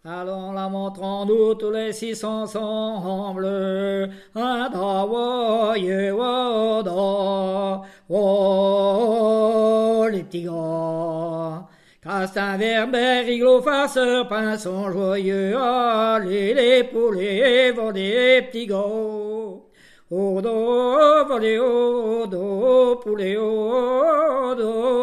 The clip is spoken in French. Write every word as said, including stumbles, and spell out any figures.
Allons la montrons-nous tous les six ensemble. Un da wo ye wo da wo les petits gars. Castin, Verbert, Rigaud, Farceur, Pinson, joyeux, allez les poulets, vont des petits gars. Au dos, volez au dos, poulet au dos.